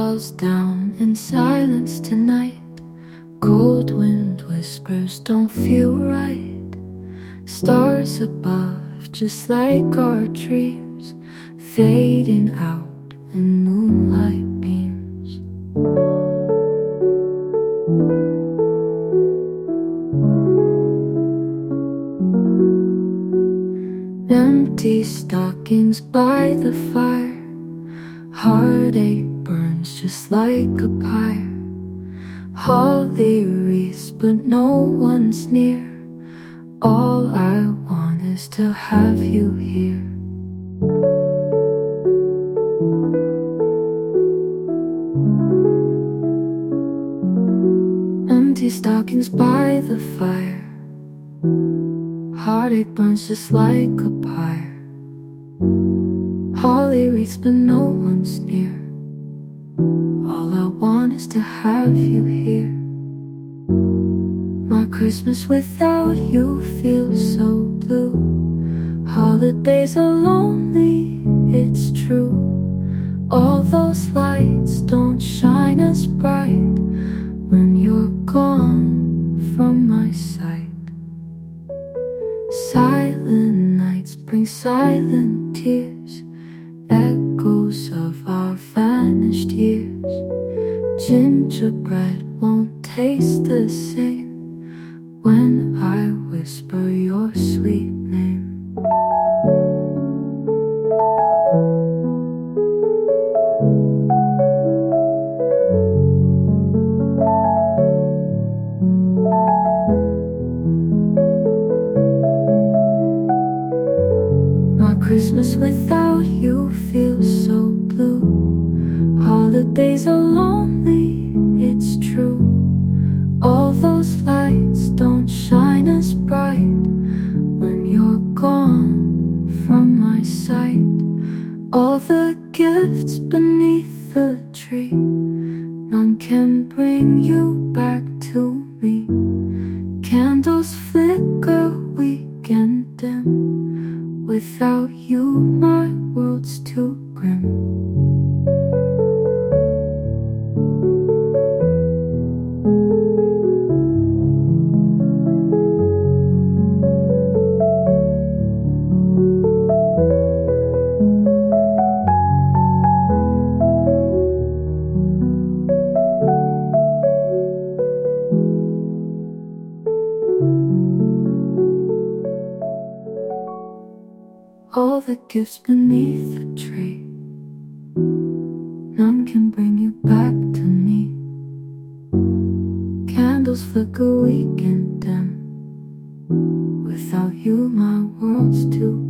falls down in silence tonight. Cold wind whispers don't feel right. Stars above, just like our dreams, fading out in moonlight beams. Empty stockings by the fire. Heartache burns just like a pyre. Holly wreaths, but no one's near. All I want is to have you here. Empty stockings by the fire. Heartache burns just like a pyre. Holly wreaths, but no one's near. All I want is to have you here. My Christmas without you feels so blue. Holidays are lonely, it's true. All those lights don't shine as bright when you're gone from my sight. Silent nights bring silent tears, echoes of our vanished years. Gingerbread won't taste the same when I whisper your sweet name. My Christmas without you feels so blue. Holidays are lonely, it's true. All those lights don't shine as bright when you're gone from my sight. All the gifts beneath the tree, none can bring you back to me. Candles flicker weak and dim. Without you, my world's too grim. All the gifts beneath the tree, none can bring you back to me. Candles flicker weak and dim. Without you, my world's too